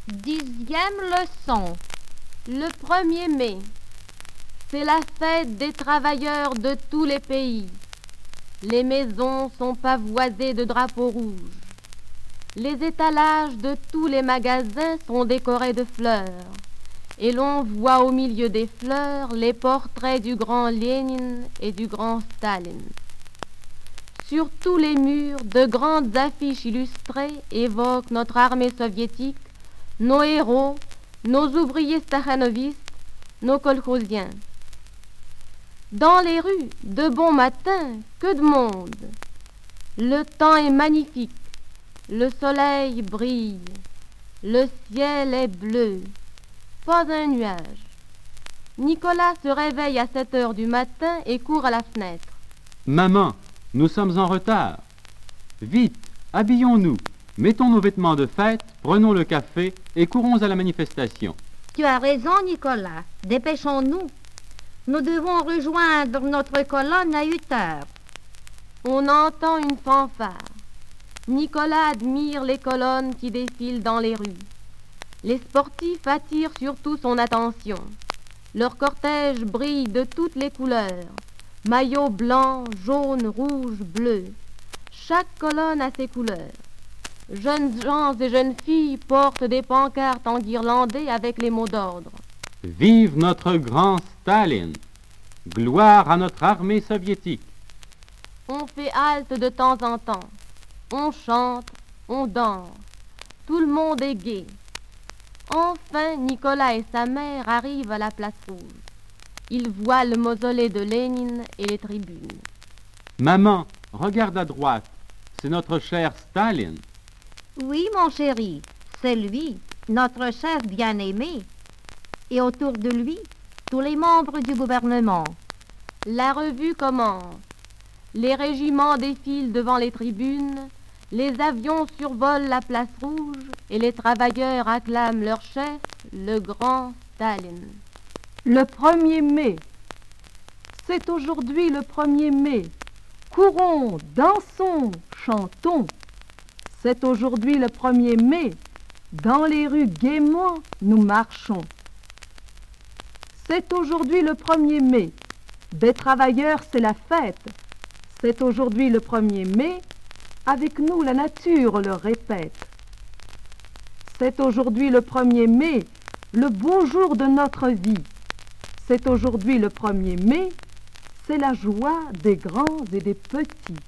10e leçon. Le 1er mai. C'est la fête des travailleurs de tous les pays. Les maisons sont pavoisées de drapeaux rouges. Les étalages de tous les magasins sont décorés de fleurs. Et l'on voit au milieu des fleurs les portraits du grand Lénine et du grand Staline. Sur tous les murs, de grandes affiches illustrées évoquent notre armée soviétique, nos héros, nos ouvriers stakhanovistes, nos kolkhousiens. Dans les rues, de bon matin, que de monde! Le temps est magnifique, le soleil brille, le ciel est bleu, pas un nuage. Nicolas se réveille à 7 heures du matin et court à la fenêtre. Maman, nous sommes en retard. Vite, habillons-nous, mettons nos vêtements de fête, prenons le café et courons à la manifestation. Tu as raison, Nicolas. Dépêchons-nous. Nous devons rejoindre notre colonne à 8 heures. On entend une fanfare. Nicolas admire les colonnes qui défilent dans les rues. Les sportifs attirent surtout son attention. Leur cortège brille de toutes les couleurs. Maillots blancs, jaunes, rouges, bleus. Chaque colonne a ses couleurs. Jeunes gens et jeunes filles portent des pancartes enguirlandées avec les mots d'ordre. Vive notre grand Staline! Gloire à notre armée soviétique! On fait halte de temps en temps. On chante, on danse. Tout le monde est gai. Enfin, Nicolas et sa mère arrivent à la place rouge. Ils voient le mausolée de Lénine et les tribunes. Maman, regarde à droite, c'est notre cher Staline. Oui, mon chéri, c'est lui, notre chef bien-aimé. Et autour de lui, tous les membres du gouvernement. La revue commence. Les régiments défilent devant les tribunes, les avions survolent la place rouge et les travailleurs acclament leur chef, le grand Staline. Le 1er mai. C'est aujourd'hui le 1er mai. Courons, dansons, chantons. C'est aujourd'hui le 1er mai. Dans les rues gaiement, nous marchons. C'est aujourd'hui le 1er mai. Des travailleurs, c'est la fête. C'est aujourd'hui le 1er mai. Avec nous, la nature le répète. C'est aujourd'hui le 1er mai, le beau jour de notre vie. C'est aujourd'hui le 1er mai, c'est la joie des grands et des petits.